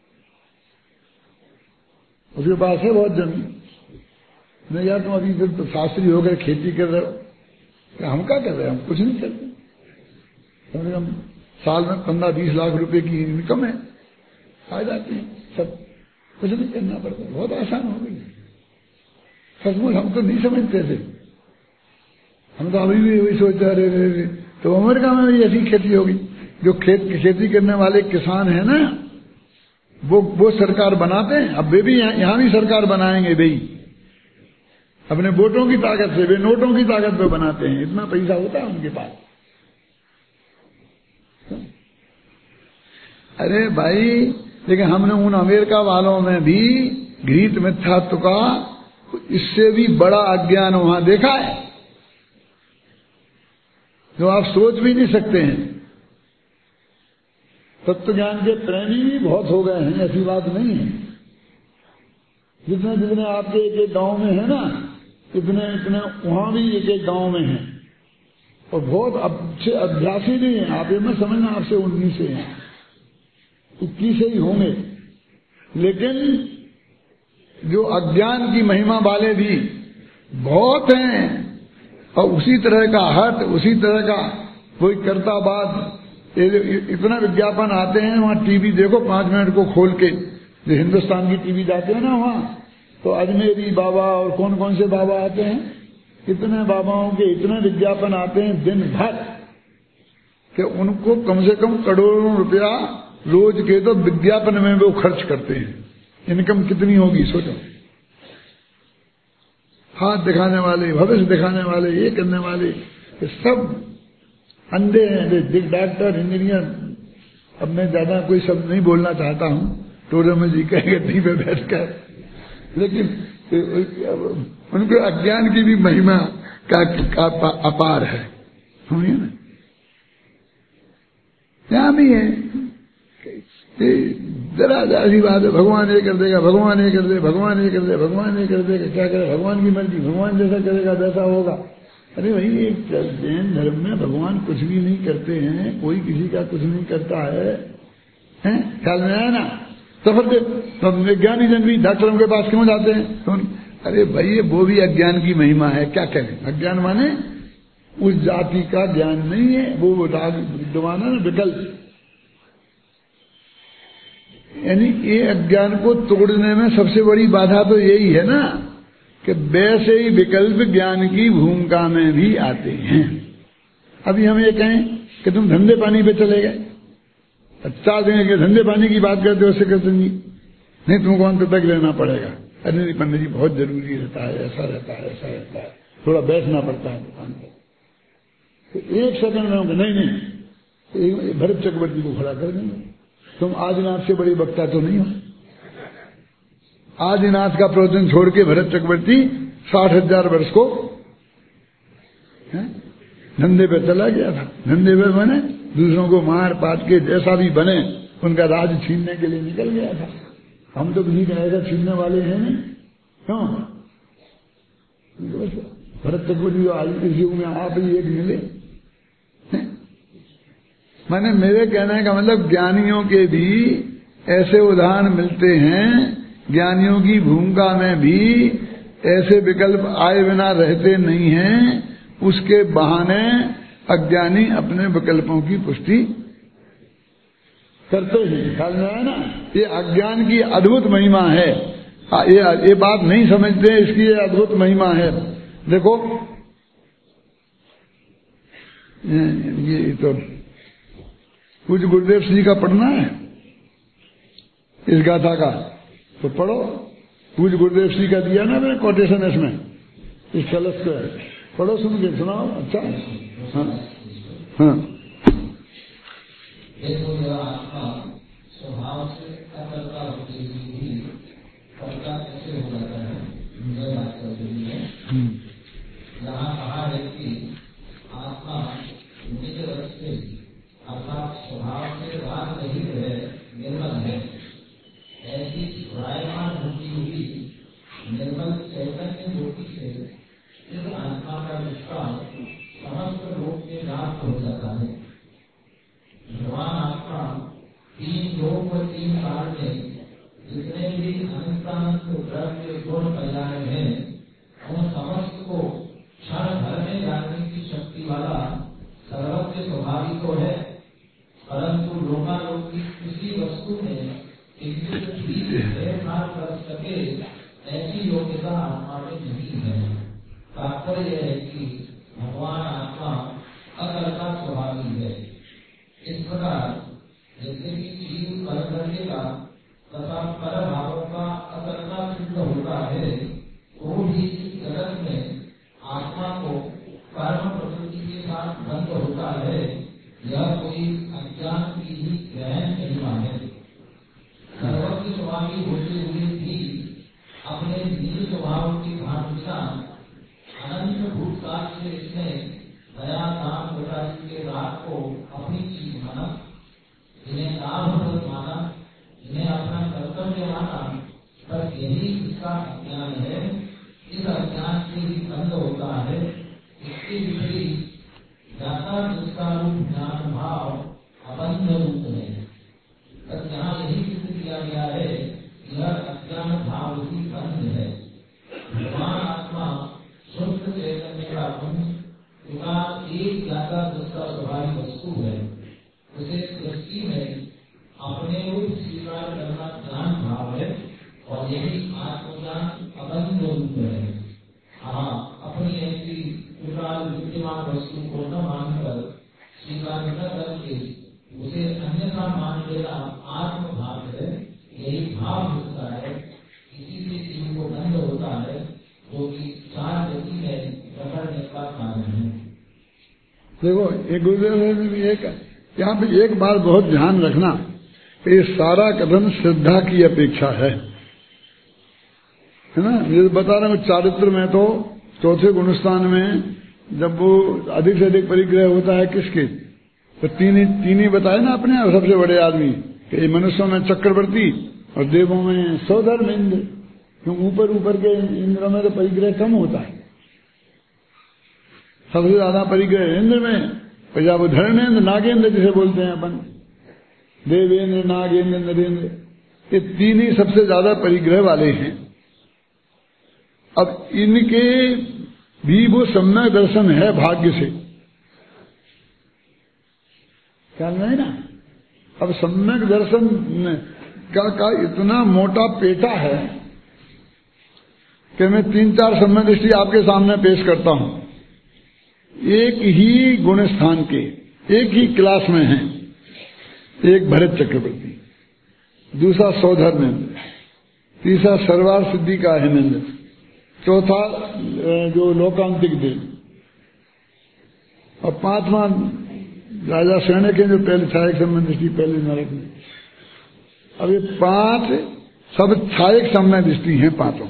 Speaker 1: उसके पास है बहुत जमीन। मैं यार तुम अभी फिर शास्त्री होकर खेती कर रहे हो, हम क्या कर रहे हैं, हम कुछ नहीं करते। कम से कम साल में 15-20 लाख रुपए की इनकम है, आ जाती है, सब कुछ नहीं करना पड़ता, बहुत आसान हो गई। सचमुच हम तो नहीं समझते थे, हम तो अभी भी वही सोचते रहे। तो अमेरिका में भी ऐसी खेती होगी, जो खेती करने वाले किसान है ना, वो सरकार बनाते हैं। अब वे भी यहाँ भी सरकार बनाएंगे भाई, अपने वोटों की ताकत से, वे नोटों की ताकत पे बनाते हैं, इतना पैसा होता है उनके पास। अरे भाई, लेकिन हमने उन अमेरिका वालों में भी घृत मिथ्यात्व का इससे भी बड़ा अज्ञान वहां देखा है, जो आप सोच भी नहीं सकते हैं। तत्व ज्ञान के प्रेमी भी बहुत हो गए हैं, ऐसी बात नहीं है। जितने जितने आपके एक एक गांव में है ना, इतने इतने वहां भी एक एक गांव में है, और बहुत अच्छे अभ्यासी नहीं है। आप ये मत समझना आपसे 19 से हैं, 21 से ही होंगे, लेकिन जो अज्ञान की महिमा वाले भी बहुत हैं। और उसी तरह का हट, उसी तरह का कोई करताबाद, इतना विज्ञापन आते हैं। वहां टीवी देखो 5 मिनट को खोल के, जो हिंदुस्तान की टीवी जाते हैं ना वहां, तो अजमेरी बाबा और कौन कौन से बाबा आते हैं, इतने बाबाओं के इतने विज्ञापन आते हैं दिन भर, कि उनको कम से कम करोड़ों रुपया रोज के तो विज्ञापन में वो खर्च करते हैं। इनकम कितनी होगी सोचो। हाथ दिखाने वाले, भविष्य दिखाने वाले, ये करने वाले, ये सब अंधे हैं। डॉक्टर, इंजीनियर, अब मैं ज्यादा कोई शब्द नहीं बोलना चाहता हूं, टोरे में जी कहेंगे नहीं पे बैठकर, लेकिन उनको अज्ञान की भी महिमा का अपार है, समझिए ना। यहां भी है जरा ऐसी बात है, भगवान ये कर देगा, भगवान ये कर दे, भगवान ये कर दे, भगवान ये कर देगा, क्या करे, भगवान की मर्जी, भगवान जैसा करेगा वैसा होगा। अरे भाई, एक जैन धर्म में भगवान कुछ भी नहीं करते हैं, कोई किसी का कुछ नहीं करता है, ख्याल में आया ना। तो फिर विज्ञानी जन भी डॉक्टरों के पास क्यों जाते हैं? तो अरे भाई, वो भी अज्ञान की महिमा है, क्या करें। अज्ञान माने उस जाति का ज्ञान नहीं है, वो विद्वान है ना, विकल्प। यानी ये अज्ञान को तोड़ने में सबसे बड़ी बाधा तो यही है ना, कि वैसे ही विकल्प ज्ञान की भूमिका में भी आते हैं। अभी हम ये कहें कि तुम धंधे पानी पे चले गए, 4 दिन के धंधे पानी की बात करते हो सेक्रेटरी जी, नहीं तुमको अंत तक लेना पड़ेगा। अरे नहीं पंडित जी, बहुत जरूरी रहता है, ऐसा रहता है, ऐसा रहता है, थोड़ा बैठना पड़ता है दुकान पर। तो 1 सेकंड में नहीं, भरत चक्रवर्ती को खड़ा कर देंगे। तुम आदिनाथ से बड़ी वक्ता तो नहीं हो। आदिनाथ का प्रवचन छोड़ के भरत चक्रवर्ती 60,000 वर्ष को धंधे पे चला गया था। धंधे पे बने, दूसरों को मार पाट के जैसा भी बने उनका राज छीनने के लिए निकल गया था। हम तो किसी का ऐसा छीनने वाले हैं नहीं, क्यों? भरत चक्रवर्ती आज इस युग में आप ही एक मिले। मैंने मेरे कहने का मतलब, ज्ञानियों के भी ऐसे उदाहरण मिलते हैं, ज्ञानियों की भूमिका में भी ऐसे विकल्प आए बिना रहते नहीं हैं, उसके बहाने अज्ञानी अपने विकल्पों की पुष्टि करते हैं। ख्याल में आया ना, ये अज्ञान की अद्भुत महिमा है। ये बात नहीं समझते, इसकी ये अद्भुत महिमा है। देखो ये तो पूज्य गुरुदेव जी का पढ़ना है इस गाथा का, तो पढ़ो। पूज्य गुरुदेव जी का दिया ना मैंने कोटेशन इसमें, इस कलश पे पढ़ो, सुन के सुनाओ। अच्छा, हाँ हाँ।
Speaker 2: स्वभाव से अकर्ता होते हुए भी कर्ता कैसे हो जाता है, मुझे बात कर रही है। यहाँ कहा है कि आत्मा निज रस से अर्थात स्वभाव ऐसी योग्यता आत्मा में नहीं है। तात्पर्य यह है कि भगवान आत्मा अकर्ता स्वभावी है। इस प्रकार जैसे कि जीव कर्तव्य का तथा पर भावों का अकर्ता सिद्ध होता है, तो भी इस जगत में आत्मा को कर्म प्रकृति के साथ बंध होता है। यह कोई अज्ञान की ही ग्रहण नहीं माने। सर्वज्ञ स्वभावी होते हुए भी अपने निज स्वभाव के भानुसा अनंत भूतकाल से इसने दया दान प्रकाश के राग को अपनी चीज माना, जिन्हें लाभप्रद माना, जिन्हें अपना कर्तव्य माना, बस यही इसका अज्ञान है। इस अज्ञान से ही बंद होता है। इसके विपरीत ज्ञाता जिसका रूप ज्ञान भाव अबंध रूप है। बस यहाँ यही सिद्ध किया गया है, यह अज्ञान भाव ही बंध है। भगवान आत्मा शुद्ध चैतन्य का गुण तथा एक ज्ञाता जिसका स्वाभाविक वस्तु है। उसे दृष्टि में अपने रूप स्वीकार करना ज्ञान भाव है और यही आत्मज्ञान अबंध रूप है। हाँ, अपनी ऐसी विकाल विद्यमान वस्तु को न मानकर स्वीकार न करके उसे अन्यथा मान लेना आत्म भाव है। यही भाव होता है, इसी से जीव को बंध होता है, जो कि चार गति में पकड़ने का कारण है।
Speaker 1: देखो, एक गुरुदेव ने भी एक यहाँ पे एक बात बहुत ध्यान रखना, ये सारा कथन श्रद्धा की अपेक्षा है ना। ये बता रहा हूँ, चारित्र में तो चौथे गुणस्थान में जब वो अधिक से अधिक परिग्रह होता है किसके, तो तीन ही बताए ना अपने सबसे बड़े आदमी कि मनुष्यों में चक्रवर्ती और देवों में सौधर्म इंद्र। क्यों ऊपर के इंद्रों में तो परिग्रह कम होता है, सबसे ज्यादा परिग्रह इंद्र में। या वो धर्मेंद्र नागेंद्र जिसे बोलते हैं अपन, देवेंद्र नागेंद्र नरेंद्र, ये तीन ही सबसे ज्यादा परिग्रह वाले हैं। अब इनके भी वो सम्यक दर्शन है भाग्य से, ख्याल नहीं ना। अब सम्यक दर्शन का इतना मोटा पेटा है कि मैं 3-4 सम्यक दृष्टि आपके सामने पेश करता हूं। एक ही गुण स्थान के एक ही क्लास में हैं। एक भरत चक्रवर्ती, दूसरा सौधर्मेंद्र, तीसरा सर्वार सिद्धि का हेमेंद्र, चौथा जो लोकांतिक देव, और पांचवा राजा सैनिक है जो पहले छायक संबंध दृष्टि पहले नरक में। अब ये 5 सब छायक संबंध दृष्टि हैं पांचों।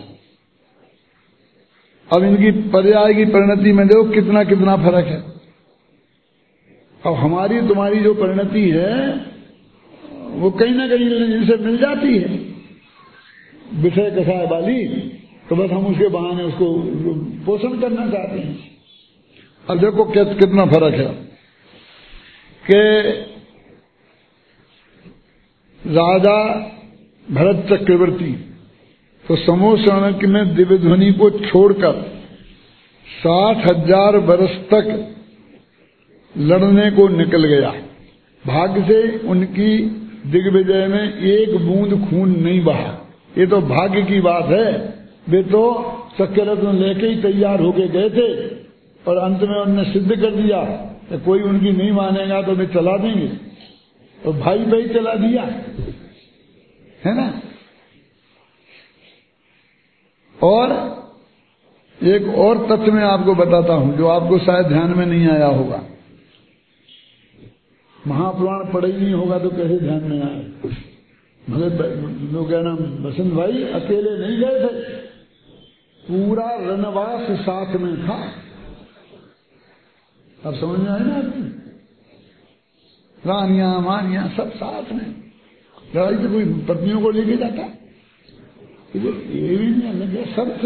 Speaker 1: अब इनकी पर्याय की परिणति में देखो कितना कितना फर्क है। अब हमारी तुम्हारी जो परिणति है वो कहीं ना कहीं इनसे मिल जाती है, विषय कसाय वाली, तो बस हम उसके बहाने उसको पोषण करना चाहते हैं। अब देखो कितना फर्क है कि राजा भरत चक्रवर्ती तो समूह शरण में दिव्य ध्वनि को छोड़कर 60,000 वर्ष तक लड़ने को निकल गया। भाग्य से उनकी दिग्विजय में एक बूंद खून नहीं बहा। ये तो भाग्य की बात है। वे तो चक्ररत्न लेके ही तैयार होके गए थे और अंत में उन्होंने सिद्ध कर दिया कि कोई उनकी नहीं मानेगा तो वे चला देंगे, तो भाई चला दिया, है ना। और एक और तथ्य मैं आपको बताता हूं जो आपको शायद ध्यान में नहीं आया होगा। महापुराण पढ़ा ही नहीं होगा तो कैसे ध्यान में आए। लोग कहना बसंत भाई अकेले नहीं गए थे, पूरा रणवास साथ में था। अब समझ में आए ना, रानियां मानियां सब साथ में। लड़ाई से कोई पत्नियों को लेके जाता, ये भी नहीं लगे सबसे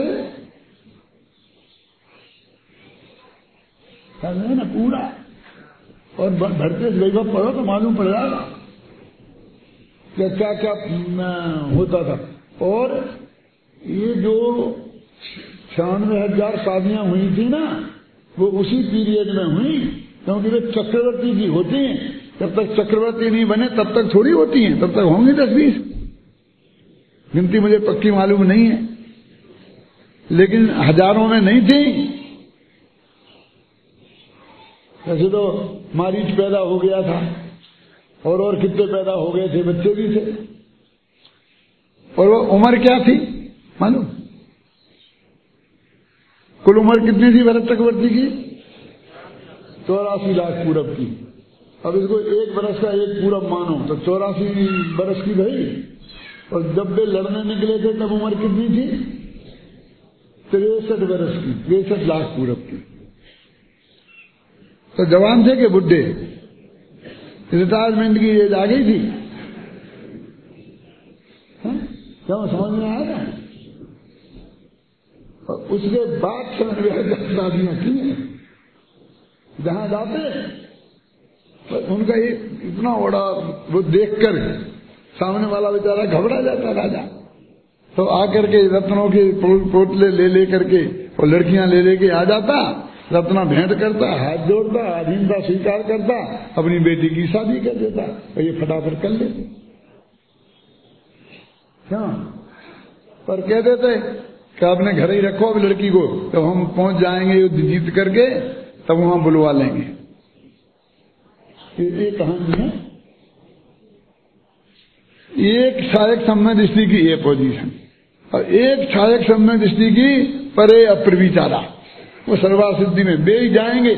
Speaker 1: है ना पूरा। और भरते वैभव पढ़ो तो मालूम पड़ जाएगा क्या क्या क्या होता था। और ये जो 96,000 शादियां हुई थी ना, वो उसी पीरियड में हुई, क्योंकि वे चक्रवर्ती की होती हैं। जब तक चक्रवर्ती नहीं बने तब तक थोड़ी होती हैं, तब तक होंगे 10-20, गिनती मुझे पक्की मालूम नहीं है। लेकिन हजारों में नहीं थी। वैसे तो मारीच पैदा हो गया था और कितने पैदा हो गए थे, बच्चे भी थे। और वो उम्र क्या थी मालूम? कुल उम्र कितनी थी भरत चक्रवर्ती की? 84 लाख पूरब की। अब इसको 1 बरस का 1 पूरब मानो तो 84 बरस की भाई। और जब वे लड़ने निकले थे तब उम्र कितनी थी? 63 बरस की, 63 लाख पूरब की। तो जवान थे कि बुढ़े? रिटायरमेंट की एज आ गई थी। क्या समझ में आया था? और उसके बाद समझ में शादियां की हैं। जहां जाते उनका ये इतना बड़ा वो देखकर सामने वाला बेचारा घबरा जाता राजा। तो आकर के रत्नों के पोतले ले करके और लड़कियां ले के आ जाता, रत्ना भेंट करता, हाथ जोड़ता, अधीनता स्वीकार करता, अपनी बेटी की शादी कर देता और ये फटाफट कर लेते। क्या पर कह देते कि आपने घर ही रखो अब लड़की को, तो हम पहुंच जाएंगे युद्ध जीत करके, तब वहां बुलवा लेंगे। ये कहानी है। एक सहायक सम्य दृष्टि की ये पोजीशन और एक सहायक सम्य दृष्टि की परे अप्रविचारा, वो सर्वासिद्धि में बे ही जाएंगे।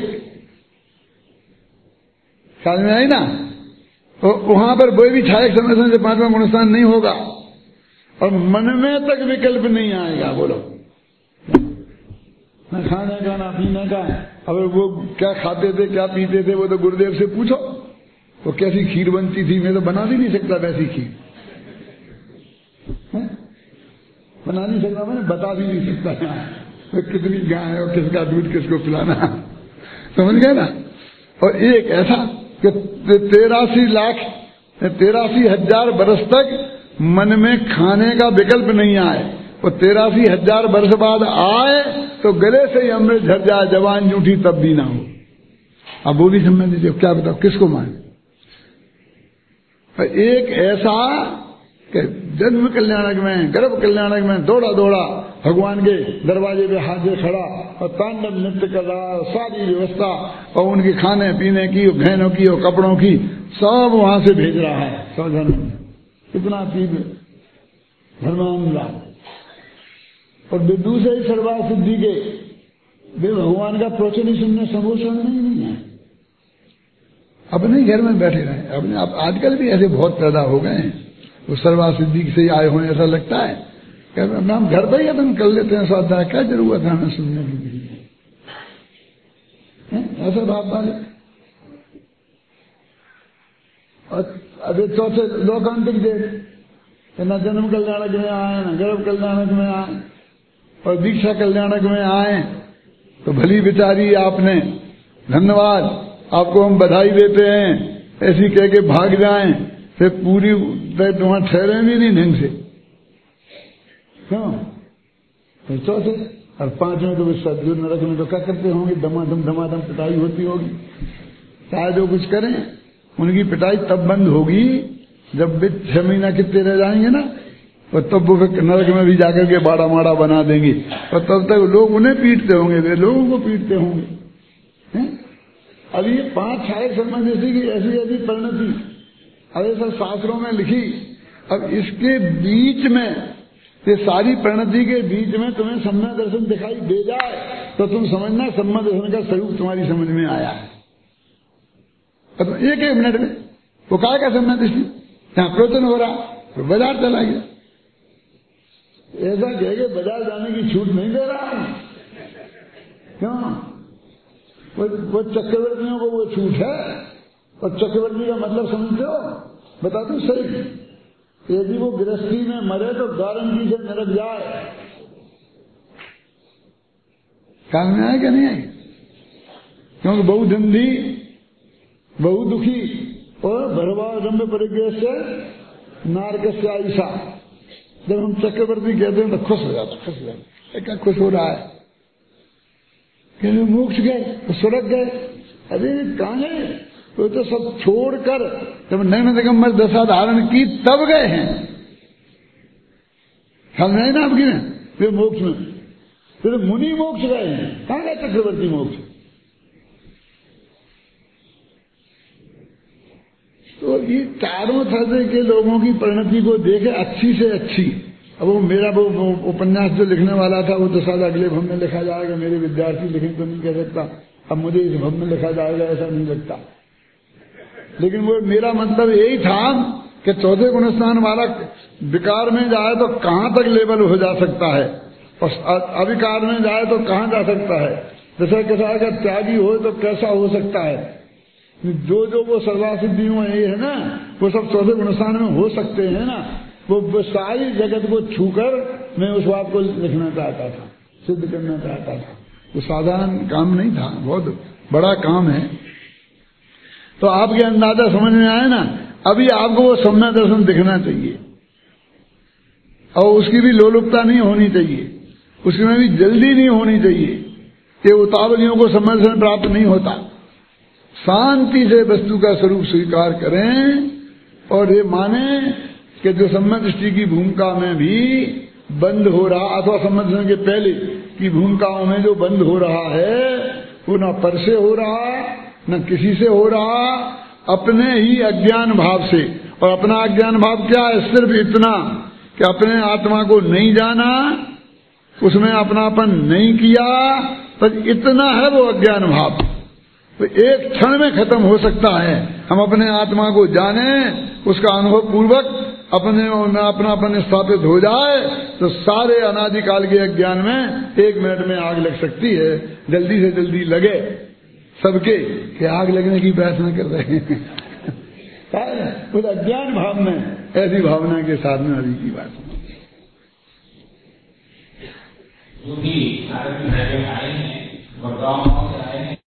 Speaker 1: समझ में आई ना? तो वहां पर कोई भी सहायक सम्य से 5वां गुणस्थान नहीं होगा और मन में तक विकल्प नहीं आएगा। बोलो, न खाने का ना पीने का। अब वो क्या खाते थे क्या पीते थे वो तो गुरुदेव से पूछो। वो कैसी खीर बनती थी, मैं तो बना भी नहीं सकता वैसी खीर। बना नहीं सकता, मैंने बता भी नहीं सकता तो कितनी गाय है और किसका दूध किसको पिलाना। समझ गए ना? और एक ऐसा कि 83,00,000 बरस तक मन में खाने का विकल्प नहीं आए और 83,000 वर्ष बाद आए तो गले से ही अमृत झर जाए, जवान जूठी तब भी ना हो। अब वो भी समझ लीजिए, क्या बताओ किसको माने? एक ऐसा कि जन्म कल्याणक में, गर्भ कल्याणक में दौड़ा दौड़ा भगवान के दरवाजे पे हाथ खड़ा और तांडव नृत्य कर रहा, सारी व्यवस्था और उनके खाने पीने की, बहनों की और कपड़ों की सब वहां से भेज रहा है। सावधान, कितना तीव्र धर्मानुराग। और दूसरे सर्वा सिद्धि के वे भगवान का प्रवचन ही सुनने संभूषण नहीं है। अपने घर में बैठे रहे। अपने आजकल भी ऐसे बहुत पैदा हो गए हैं, वो सर्वा सिद्धि से आए हुए ऐसा लगता है। हम घर पर ही अपन कर लेते हैं स्वाध्याय, क्या जरूरत है हमें सुनने की? ऐसा भाव वाले। और अभी चौथे लोकांतिक देव न जन्म कल्याणक में आए, न गर्भ कल्याणक में आए और दीक्षा कल्याणक में आए तो भली बिचारी आपने, धन्यवाद, आपको हम बधाई देते हैं, ऐसी कह के भाग जाएं, फिर पूरी वहां ठहरे भी नहीं ढंग से। क्यों? फिर चौथे और 5वें तो सदगुरु नरक में तो क्या करते होंगे? धमाधम पिटाई होती होगी। चाहे जो कुछ करें, उनकी पिटाई तब बंद होगी जब वे 6 महीना कितने रह जाएंगे ना, और तब वो नरक में भी जाकर के बाड़ा माड़ा बना देंगे और तब तक लोग उन्हें पीटते होंगे, वे लोगों को पीटते होंगे। अब ये 5 सहायक संबंधी की ऐसी ऐसी परिणति अब ऐसा शास्त्रों में लिखी। अब इसके बीच में, ये सारी परिणति के बीच में तुम्हें सम्यक दर्शन दिखाई दे जाए तो तुम समझना सम्यक दर्शन का स्वरूप तुम्हारी समझ में आया है। तो एक मिनट में वो काय का सम्यक दृष्टि, जहां प्रवचन हो रहा तो बाजार चला गया। ऐसा कह के बाजार जाने की छूट नहीं दे रहा हूं। क्यों? वो चक्रवर्तियों को वो छूट है। और चक्रवर्ती का मतलब समझते हो? बता दो सही, यदि वो गृहस्थी में मरे तो गारंटी से नरक जाए। काम में आए क्या नहीं आए? क्योंकि बहु धंधी, बहु दुखी और भरवारंभ परिग्रह से नारक से आयसा। जब हम चक्रवर्ती कहते हैं तो खुश हो जाता, क्या खुश हो रहा है? क्योंकि मोक्ष गए तो स्वर्ग गए। अरे कहां है? वो तो सब छोड़कर जब नैन दिगंबर दशा धारण की तब गए हैं। ख्याल में ना आपकी में वे मोक्ष में। फिर मुनि मोक्ष गए हैं, कहाँ गए चक्रवर्ती मोक्ष? तो ये चारों तरह के लोगों की परिणति को देखे अच्छी से अच्छी। अब वो मेरा वो उपन्यास जो लिखने वाला था वो तो शायद अगले भव में लिखा जाएगा, मेरे विद्यार्थी लिखे तो नहीं कह सकता, अब मुझे इस भव में लिखा जाएगा ऐसा नहीं लगता। लेकिन वो मेरा मतलब यही था कि चौथे गुण स्नान वाला विकार में जाए तो कहाँ तक लेवल हो जा सकता है, और अविकार में जाए तो कहाँ जा सकता है। जैसे कैसा अगर त्यागी हो तो कैसा हो सकता है। जो वो सर्वा सिद्धियों ये है ना, वो सब चौथे गुण स्नान में हो सकते हैं ना। वो सारी जगत को छूकर मैं उस बात को लिखना चाहता था, सिद्ध करना चाहता था। वो साधारण काम नहीं था, बहुत बड़ा काम है। तो आपके अंदाजा समझ में आए ना। अभी आपको वो सम्यक दर्शन दिखना चाहिए और उसकी भी लोलुपता नहीं होनी चाहिए, उसमें भी जल्दी नहीं होनी चाहिए। ये उतावलियों को सम्यक दर्शन प्राप्त नहीं होता। शांति से वस्तु का स्वरूप स्वीकार करें और ये माने कि जो सम्यक दृष्टि की भूमिका में भी बंद हो रहा, अथवा सम्यक दर्शन के पहले की भूमिकाओं में जो बंद हो रहा है वो न पर से हो रहा न किसी से हो रहा, अपने ही अज्ञान भाव से। और अपना अज्ञान भाव क्या है? सिर्फ इतना कि अपने आत्मा को नहीं जाना, उसमें अपनापन नहीं किया, बस इतना है वो अज्ञान भाव। तो एक क्षण में खत्म हो सकता है। हम अपने आत्मा को जाने, उसका अनुभव पूर्वक अपने में अपनापन स्थापित हो जाए तो सारे अनादिकाल के अज्ञान में 1 मिनट में आग लग सकती है। जल्दी से जल्दी लगे सबके कि आग लगने की प्रयास न कर रहे हैं उस अज्ञान भाव में ऐसी भावना के साथ में अभी की बात
Speaker 2: जो भी आए हैं, गाँव से आए हैं,